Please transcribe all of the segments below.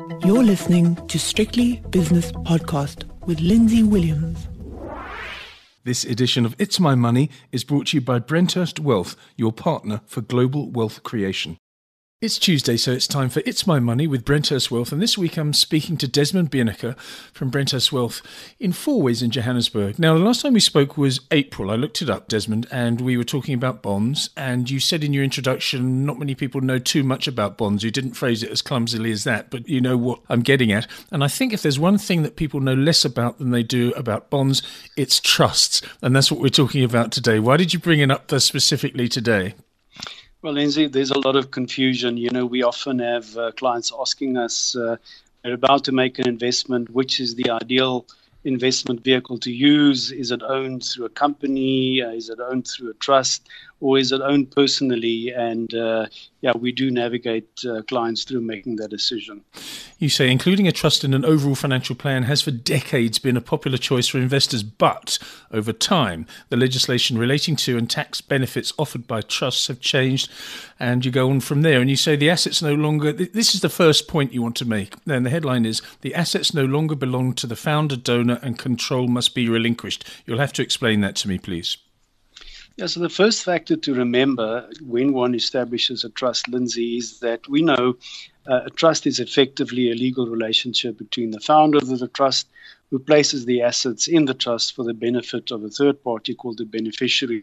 You're listening to Strictly Business Podcast with Lindsay Williams. This edition of It's My Money is brought to you by Brenthurst Wealth, your partner for global wealth creation. It's Tuesday, so it's time for It's My Money with Brenthurst Wealth, and this week I'm speaking to Desmond Beenaker from Brenthurst Wealth in Fourways in Johannesburg. Now, the last time we spoke was April. I looked it up, Desmond, and we were talking about bonds, and you said in your introduction not many people know too much about bonds. You didn't phrase it as clumsily as that, but you know what I'm getting at. And I think if there's one thing that people know less about than they do about bonds, it's trusts, and that's what we're talking about today. Why did you bring it up specifically today? Well, Lindsay, there's a lot of confusion. You know, we often have clients asking us, they're about to make an investment, which is the ideal investment vehicle to use? Is it owned through a company? Is it owned through a trust? Or is it owned personally? And we do navigate clients through making that decision. You say including a trust in an overall financial plan has for decades been a popular choice for investors, but over time, the legislation relating to and tax benefits offered by trusts have changed, and you go on from there. And you say the assets no longer, this is the first point you want to make. And the headline is, the assets no longer belong to the founder, donor, and control must be relinquished. You'll have to explain that to me, please. Yeah, so the first factor to remember when one establishes a trust, Lindsay, is that we know a trust is effectively a legal relationship between the founder of the trust, who places the assets in the trust for the benefit of a third party called the beneficiary.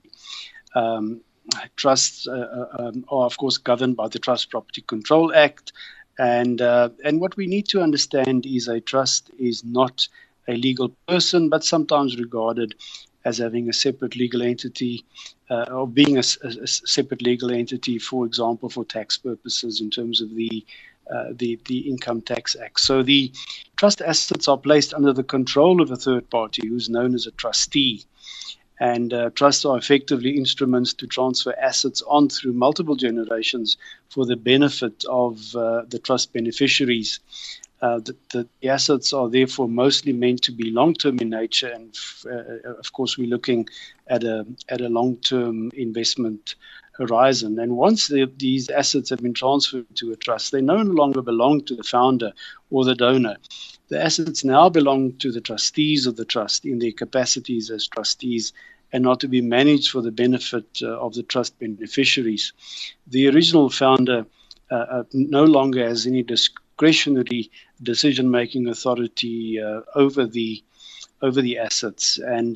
Trusts are, of course, governed by the Trust Property Control Act. And what we need to understand is a trust is not a legal person, but sometimes regarded as having a separate legal entity, or being a separate legal entity, for example, for tax purposes in terms of the Income Tax Act. So the trust assets are placed under the control of a third party who's known as a trustee. And trusts are effectively instruments to transfer assets on through multiple generations for the benefit of the trust beneficiaries. The assets are therefore mostly meant to be long-term in nature, and of course we're looking at a long-term investment horizon. And once these assets have been transferred to a trust, they no longer belong to the founder or the donor. The assets now belong to the trustees of the trust in their capacities as trustees, and are to be managed for the benefit of the trust beneficiaries. The original founder no longer has any discretionary decision-making authority over the assets. And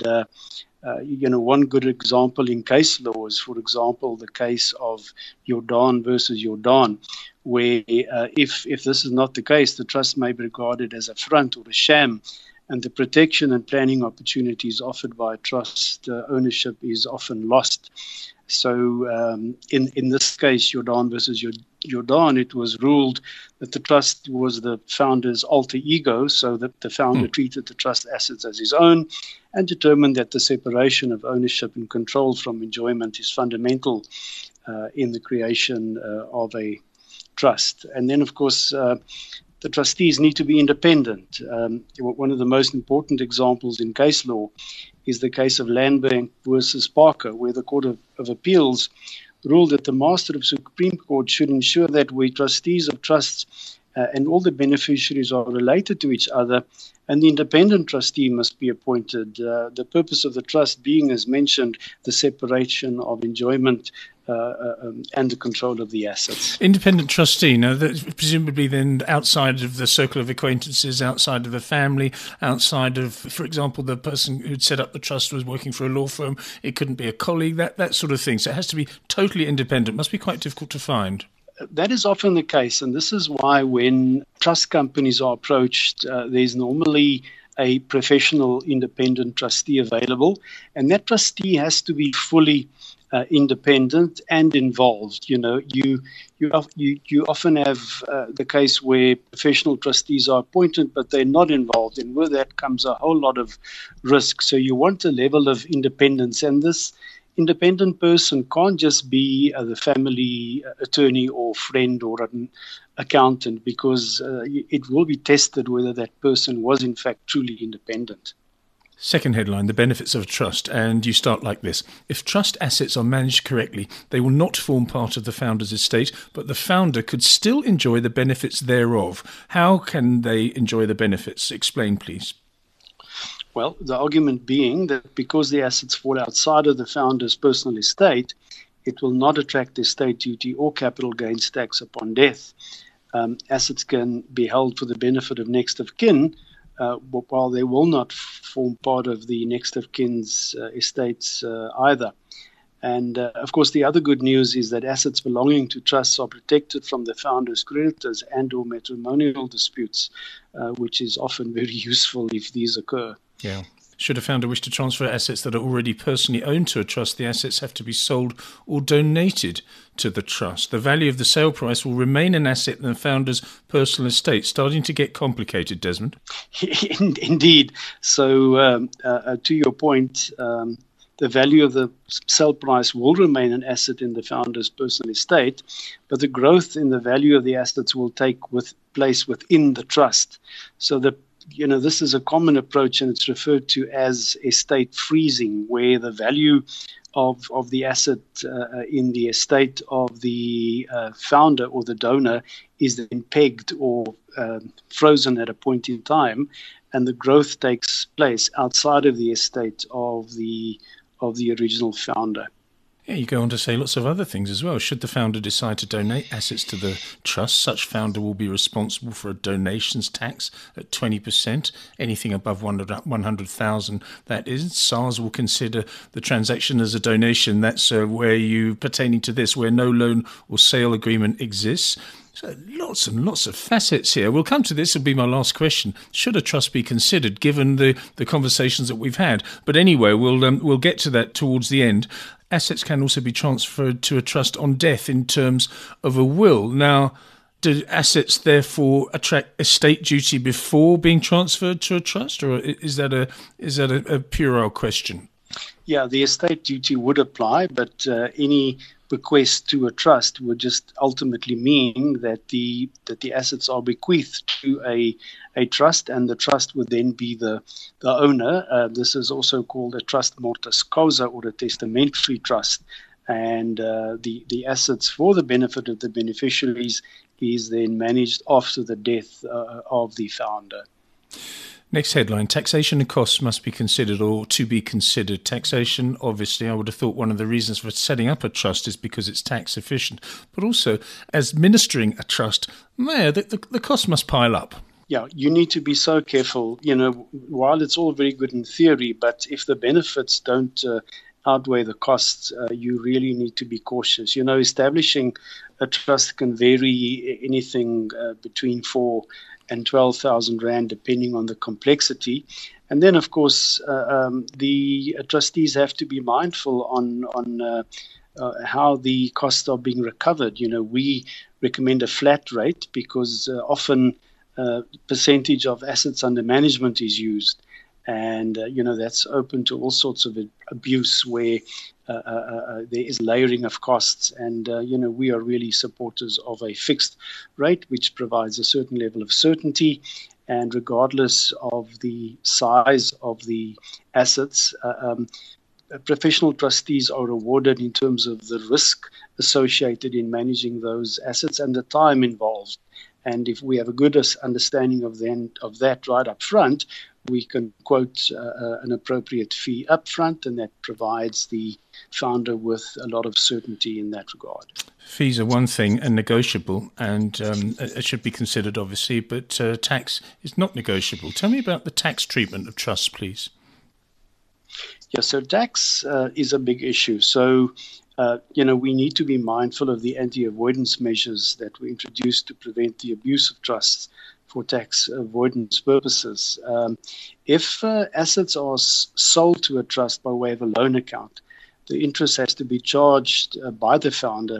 one good example in case law is, for example, the case of Jordan versus Jordan, where if this is not the case, the trust may be regarded as a front or a sham, and the protection and planning opportunities offered by trust ownership is often lost. So in this case, Jordan versus Jordan, it was ruled that the trust was the founder's alter ego, so that the founder treated the trust assets as his own, and determined that the separation of ownership and control from enjoyment is fundamental in the creation of a trust. And then, of course, the trustees need to be independent. One of the most important examples in case law is the case of Landbank versus Parker, where the Court of Appeals ruled that the Master of Supreme Court should ensure that where trustees of trusts and all the beneficiaries are related to each other, and the independent trustee must be appointed. The purpose of the trust being, as mentioned, the separation of enjoyment and the control of the assets. Independent trustee, now that's presumably then outside of the circle of acquaintances, outside of the family, outside of, for example, the person who'd set up the trust was working for a law firm. It couldn't be a colleague, that sort of thing. So it has to be totally independent. Must be quite difficult to find. That is often the case, and this is why when trust companies are approached, there's normally a professional independent trustee available, and that trustee has to be fully independent and involved. You know, you often have the case where professional trustees are appointed, but they're not involved, and with that comes a whole lot of risk. So you want a level of independence, and this independent person can't just be the family attorney or friend or an accountant, because it will be tested whether that person was in fact truly independent. Second headline, the benefits of a trust, and you start like this. If trust assets are managed correctly, they will not form part of the founder's estate, but the founder could still enjoy the benefits thereof. How can they enjoy the benefits? Explain, please. Well, the argument being that because the assets fall outside of the founder's personal estate, it will not attract estate duty or capital gains tax upon death. Assets can be held for the benefit of next of kin, while they will not form part of the next of kin's estates either. And of course, the other good news is that assets belonging to trusts are protected from the founder's creditors and or matrimonial disputes, which is often very useful if these occur. Yeah. Should a founder wish to transfer assets that are already personally owned to a trust, the assets have to be sold or donated to the trust. The value of the sale price will remain an asset in the founder's personal estate. Starting to get complicated, Desmond. Indeed. So to your point, the value of the sale price will remain an asset in the founder's personal estate, but the growth in the value of the assets will take place within the trust. So this is a common approach, and it's referred to as estate freezing, where the value of the asset in the estate of the founder or the donor is then pegged or frozen at a point in time, and the growth takes place outside of the estate of the original founder. Yeah, you go on to say lots of other things as well. Should the founder decide to donate assets to the trust, such founder will be responsible for a donations tax at 20%. Anything above 100,000, that is. SARS will consider the transaction as a donation. That's pertaining to this, where no loan or sale agreement exists. So lots and lots of facets here. We'll come to this. Will be my last question. Should a trust be considered, given the conversations that we've had? But anyway, we'll get to that towards the end. Assets can also be transferred to a trust on death in terms of a will. Now, do assets therefore attract estate duty before being transferred to a trust, or is that a puerile question? Yeah, the estate duty would apply, but any bequest to a trust would just ultimately mean that the assets are bequeathed to a trust, and the trust would then be the owner. This is also called a trust mortis causa, or a testamentary trust, and the assets for the benefit of the beneficiaries is then managed after the death of the founder. Next headline, taxation and costs must be considered, or to be considered. Taxation, obviously, I would have thought one of the reasons for setting up a trust is because it's tax efficient. But also, as administering a trust, the cost must pile up. Yeah, you need to be so careful. While it's all very good in theory, but if the benefits don't outweigh the costs, you really need to be cautious. Establishing a trust can vary anything between 4 and 12,000 rand, depending on the complexity. And then, of course, the trustees have to be mindful on how the costs are being recovered. We recommend a flat rate because often percentage of assets under management is used. And, that's open to all sorts of abuse where there is layering of costs. And, we are really supporters of a fixed rate, which provides a certain level of certainty. And regardless of the size of the assets, professional trustees are rewarded in terms of the risk associated in managing those assets and the time involved. And if we have a good understanding of that right up front, we can quote an appropriate fee up front, and that provides the founder with a lot of certainty in that regard. Fees are one thing and negotiable, and it should be considered, obviously, but tax is not negotiable. Tell me about the tax treatment of trusts, please. Yeah, so tax is a big issue. So, we need to be mindful of the anti-avoidance measures that were introduced to prevent the abuse of trusts for tax avoidance purposes. If assets are sold to a trust by way of a loan account, the interest has to be charged by the founder,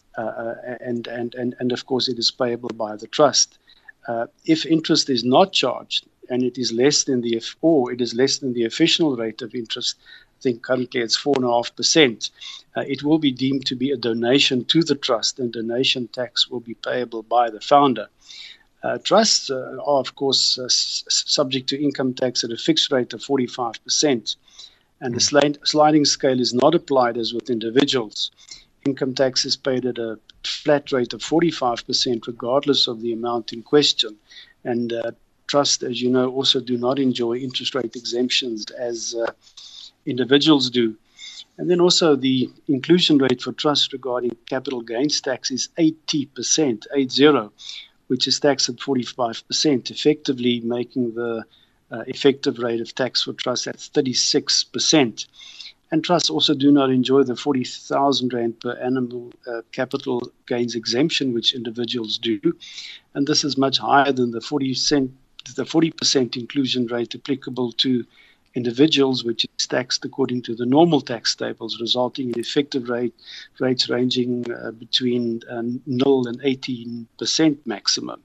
and of course it is payable by the trust. If interest is not charged and it is less than the official rate of interest, I think currently it's 4.5%. It will be deemed to be a donation to the trust, and donation tax will be payable by the founder. Trusts are, of course, subject to income tax at a fixed rate of 45%. And the sliding scale is not applied as with individuals. Income tax is paid at a flat rate of 45% regardless of the amount in question. And trusts, as you know, also do not enjoy interest rate exemptions as individuals do. And then also the inclusion rate for trusts regarding capital gains tax is 80%, 80, which is taxed at 45%, effectively making the effective rate of tax for trusts at 36%. And trusts also do not enjoy the 40,000 Rand per annum capital gains exemption, which individuals do. And this is much higher than the 40% inclusion rate applicable to individuals, which is taxed according to the normal tax tables, resulting in effective rates ranging between 0 and 18% maximum.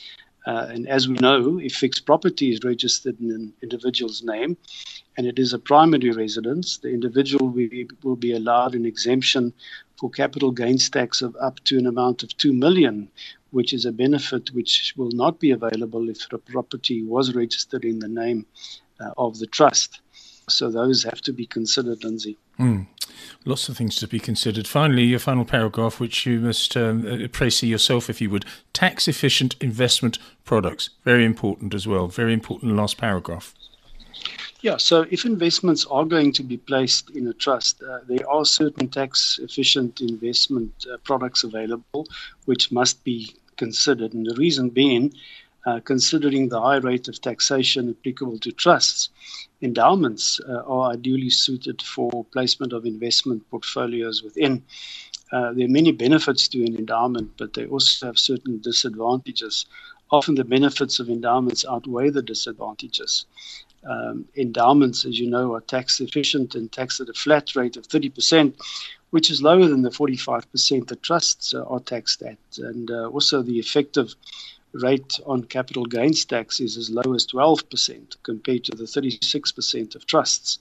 And as we know, if fixed property is registered in an individual's name and it is a primary residence, the individual will be allowed an exemption for capital gains tax of up to an amount of 2 million, which is a benefit which will not be available if the property was registered in the name of the trust. So those have to be considered, Lindsay. Lots of things to be considered. Finally, your final paragraph, which you must précis yourself, if you would. Tax-efficient investment products. Very important as well. Very important last paragraph. Yeah, so if investments are going to be placed in a trust, there are certain tax-efficient investment products available which must be considered. And the reason being, considering the high rate of taxation applicable to trusts, endowments are ideally suited for placement of investment portfolios within. There are many benefits to an endowment, but they also have certain disadvantages. Often the benefits of endowments outweigh the disadvantages. Endowments, as you know, are tax efficient and taxed at a flat rate of 30%, which is lower than the 45% that trusts are taxed at. And also the effective rate on capital gains tax is as low as 12% compared to the 36% of trusts.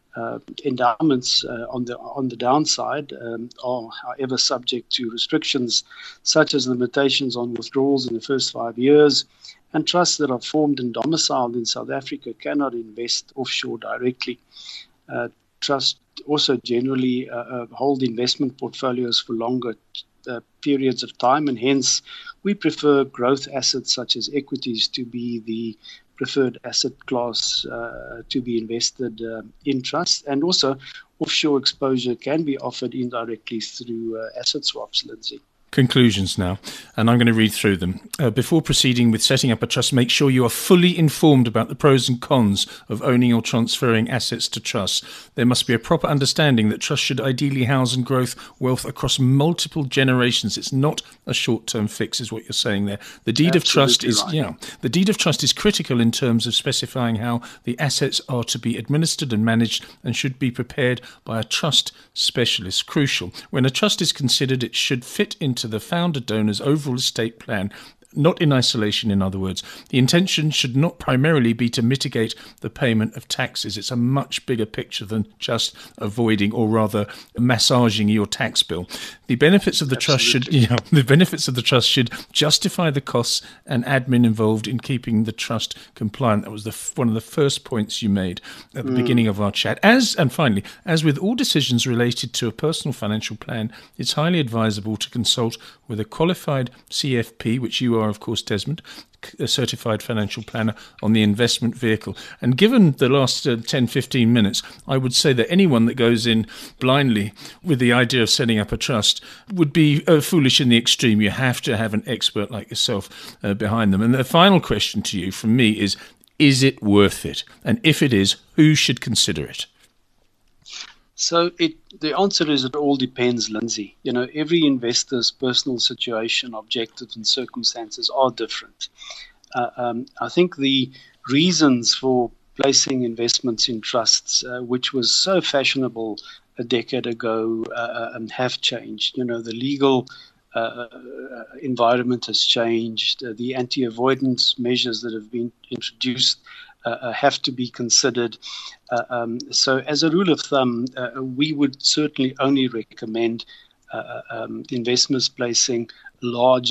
Endowments on the downside are, however, subject to restrictions such as limitations on withdrawals in the first 5 years, and trusts that are formed and domiciled in South Africa cannot invest offshore directly. Trusts also generally hold investment portfolios for longer periods of time, and hence we prefer growth assets such as equities to be the preferred asset class to be invested in trust. And also offshore exposure can be offered indirectly through asset swaps, Lindsay. Conclusions now, and I'm going to read through them. Before proceeding with setting up a trust, make sure you are fully informed about the pros and cons of owning or transferring assets to trusts. There must be a proper understanding that trusts should ideally house and grow wealth across multiple generations. It's not a short-term fix, is what you're saying there. The deed of trust is the deed of trust is critical in terms of specifying how the assets are to be administered and managed, and should be prepared by a trust specialist. Crucial. When a trust is considered, it should fit into the founder donor's overall estate plan, not in isolation, in other words. The intention should not primarily be to mitigate the payment of taxes. It's a much bigger picture than just avoiding, or rather massaging, your tax bill. The benefits of the trust should justify the costs and admin involved in keeping the trust compliant. That was one of the first points you made at the beginning of our chat. And finally, as with all decisions related to a personal financial plan, it's highly advisable to consult with a qualified CFP, which you are, of course, Desmond, a certified financial planner, on the investment vehicle. And given the last 10-15 minutes, I would say that anyone that goes in blindly with the idea of setting up a trust would be foolish in the extreme. You have to have an expert like yourself behind them. And the final question to you from me is it worth it? And if it is, who should consider it? So the answer is it all depends, Lindsay. You know, every investor's personal situation, objectives and circumstances are different. I think the reasons for placing investments in trusts, which was so fashionable a decade ago, have changed. You know, the legal environment has changed. The anti-avoidance measures that have been introduced have to be considered. So as a rule of thumb, we would certainly only recommend investments placing larger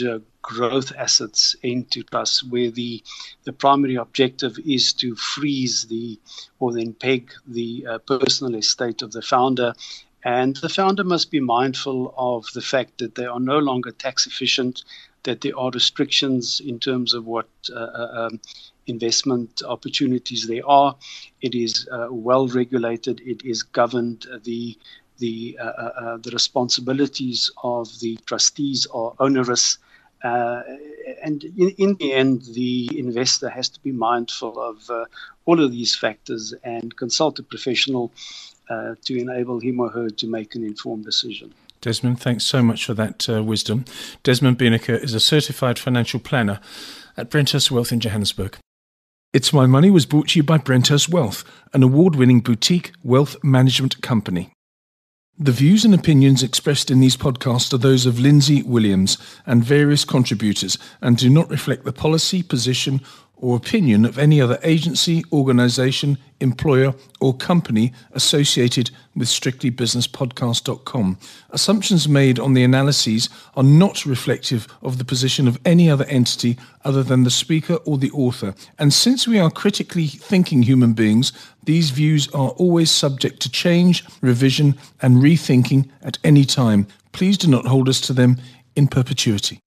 growth assets into trusts, where the primary objective is to freeze or then peg the personal estate of the founder. And the founder must be mindful of the fact that they are no longer tax efficient, that there are restrictions in terms of what investment opportunities there are. It is well regulated. It is governed. The responsibilities of the trustees are onerous. And in the end, the investor has to be mindful of all of these factors and consult a professional to enable him or her to make an informed decision. Desmond, thanks so much for that wisdom. Desmond Beenaker is a certified financial planner at Brenthurst Wealth in Johannesburg. It's My Money was brought to you by Brenthurst Wealth, an award-winning boutique wealth management company. The views and opinions expressed in these podcasts are those of Lindsay Williams and various contributors and do not reflect the policy, position or opinion of any other agency, organisation, employer or company associated with strictlybusinesspodcast.com. Assumptions made on the analyses are not reflective of the position of any other entity other than the speaker or the author. And since we are critically thinking human beings, these views are always subject to change, revision and rethinking at any time. Please do not hold us to them in perpetuity.